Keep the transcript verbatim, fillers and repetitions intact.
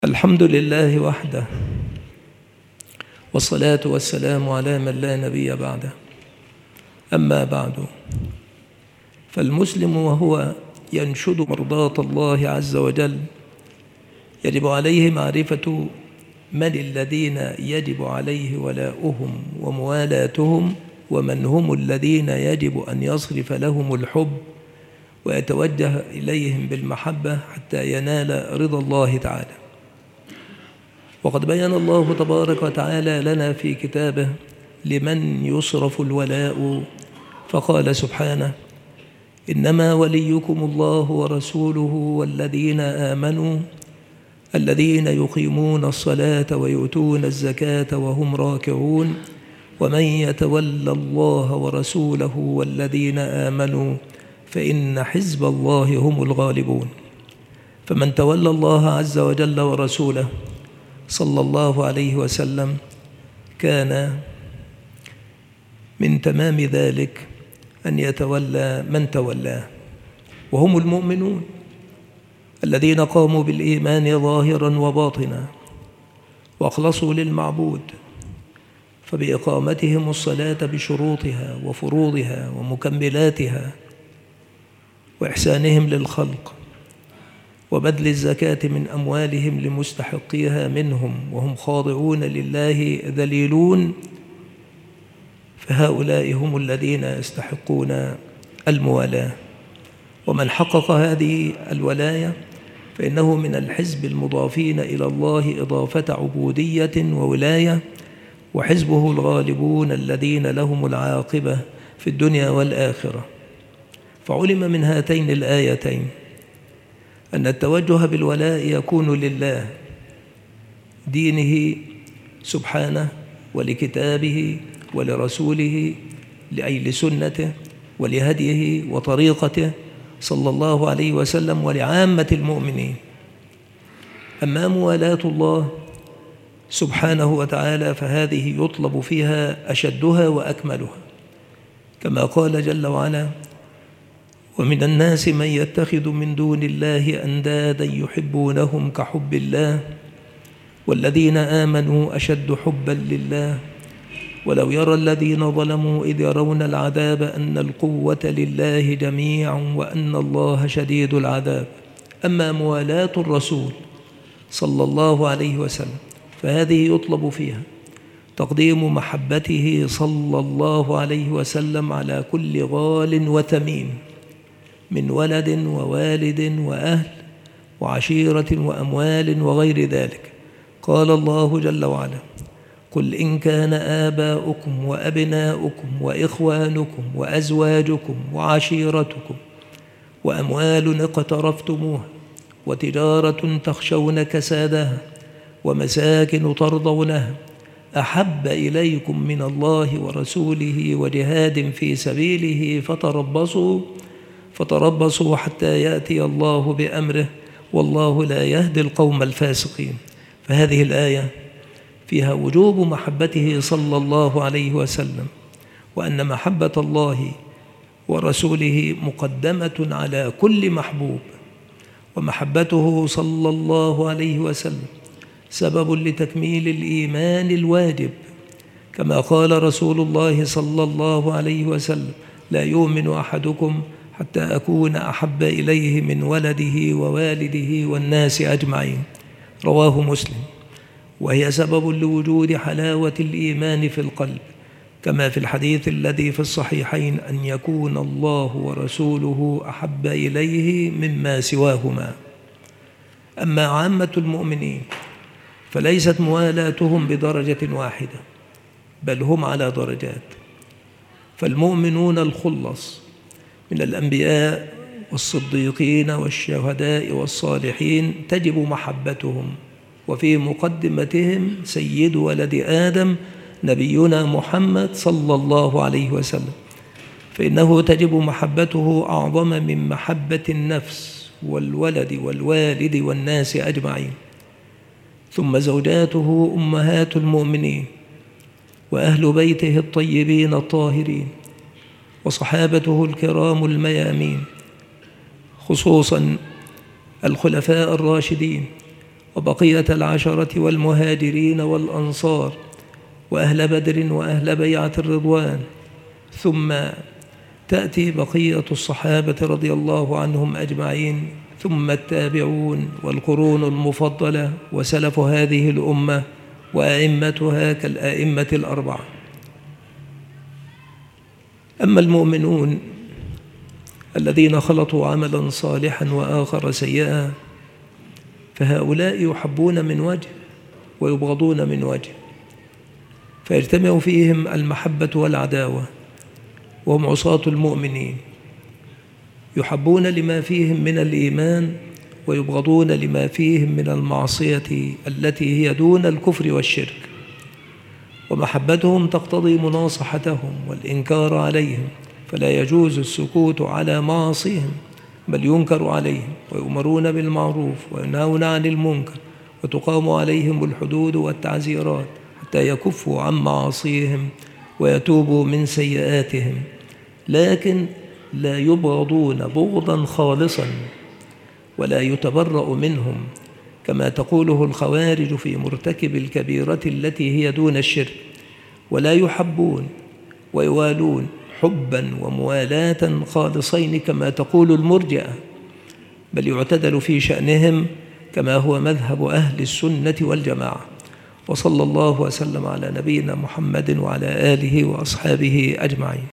الحمد لله وحده، والصلاة والسلام على من لا نبي بعده. أما بعد، فالمسلم وهو ينشد مرضاة الله عز وجل يجب عليه معرفة من الذين يجب عليه ولاؤهم وموالاتهم، ومن هم الذين يجب أن يصرف لهم الحب ويتوجه إليهم بالمحبة حتى ينال رضا الله تعالى. وقد بيّن الله تبارك وتعالى لنا في كتابه لمن يصرف الولاء، فقال سبحانه: إنما وليكم الله ورسوله والذين آمنوا الذين يقيمون الصلاة ويؤتون الزكاة وهم راكعون ومن يتولى الله ورسوله والذين آمنوا فإن حزب الله هم الغالبون. فمن تولى الله عز وجل ورسوله صلى الله عليه وسلم كان من تمام ذلك أن يتولى من تولاه، وهم المؤمنون الذين قاموا بالإيمان ظاهرا وباطنا وأخلصوا للمعبود، فبإقامتهم الصلاة بشروطها وفروضها ومكملاتها، وإحسانهم للخلق، وبذل الزكاة من أموالهم لمستحقيها منهم وهم خاضعون لله ذليلون، فهؤلاء هم الذين يستحقون الموالاة. ومن حقق هذه الولاية فإنه من الحزب المضافين إلى الله إضافة عبودية وولاية، وحزبه الغالبون الذين لهم العاقبة في الدنيا والآخرة. فعلم من هاتين الآيتين أن التوجه بالولاء يكون لله، دينه سبحانه، ولكتابه ولرسوله، أي لسنته ولهديه وطريقته صلى الله عليه وسلم، ولعامة المؤمنين. أما موالاة الله سبحانه وتعالى فهذه يطلب فيها أشدها وأكملها، كما قال جل وعلا: ومن الناس من يتخذ من دون الله أندادا يحبونهم كحب الله والذين آمنوا أشد حبا لله ولو يرى الذين ظلموا إذ يرون العذاب أن القوة لله جميعا وأن الله شديد العذاب. أما موالاة الرسول صلى الله عليه وسلم فهذه يطلب فيها تقديم محبته صلى الله عليه وسلم على كل غال وثمين من ولد ووالد وأهل وعشيرة وأموال وغير ذلك. قال الله جل وعلا: قل إن كان آباؤكم وأبناؤكم وإخوانكم وأزواجكم وعشيرتكم وأموال اقترفتموها وتجارة تخشون كسادها ومساكن ترضونها أحب إليكم من الله ورسوله وجهاد في سبيله فتربصوا فتربصوا حتى يأتي الله بأمره والله لا يهدي القوم الفاسقين. فهذه الآية فيها وجوب محبته صلى الله عليه وسلم، وأن محبة الله ورسوله مقدمة على كل محبوب، ومحبته صلى الله عليه وسلم سبب لتكميل الإيمان الواجب، كما قال رسول الله صلى الله عليه وسلم: لا يؤمن أحدكم حتى أكون أحب إليه من ولده ووالده والناس أجمعين. رواه مسلم. وهي سبب لوجود حلاوة الإيمان في القلب، كما في الحديث الذي في الصحيحين: أن يكون الله ورسوله أحب إليه مما سواهما. أما عامة المؤمنين فليست موالاتهم بدرجة واحدة، بل هم على درجات. فالمؤمنون الخلص من الأنبياء والصديقين والشهداء والصالحين تجب محبتهم، وفي مقدمتهم سيد ولد آدم نبينا محمد صلى الله عليه وسلم، فإنه تجب محبته أعظم من محبة النفس والولد والوالد والناس أجمعين. ثم زوجاته أمهات المؤمنين، وأهل بيته الطيبين الطاهرين، وصحابته الكرام الميامين، خصوصا الخلفاء الراشدين وبقية العشرة والمهاجرين والأنصار وأهل بدر وأهل بيعة الرضوان، ثم تأتي بقية الصحابة رضي الله عنهم أجمعين، ثم التابعون والقرون المفضلة وسلف هذه الأمة وأئمتها كالأئمة الأربعة. أما المؤمنون الذين خلطوا عملا صالحا وآخر سيئا فهؤلاء يحبون من وجه ويبغضون من وجه، فيجتمع فيهم المحبة والعداوة، وهم عصاة المؤمنين، يحبون لما فيهم من الإيمان ويبغضون لما فيهم من المعصية التي هي دون الكفر والشرك، ومحبتهم تقتضي مناصحتهم والإنكار عليهم، فلا يجوز السكوت على معاصيهم، بل ينكر عليهم ويؤمرون بالمعروف وينهون عن المنكر، وتقام عليهم الحدود والتعزيرات حتى يكفوا عن معاصيهم ويتوبوا من سيئاتهم، لكن لا يبغضون بغضا خالصا ولا يتبرأ منهم كما تقوله الخوارج في مرتكب الكبيرة التي هي دون الشرك، ولا يحبون ويوالون حبا وموالاة خالصين كما تقول المرجئة، بل يعتدل في شأنهم كما هو مذهب أهل السنة والجماعة. وصلى الله وسلم على نبينا محمد وعلى آله وأصحابه أجمعين.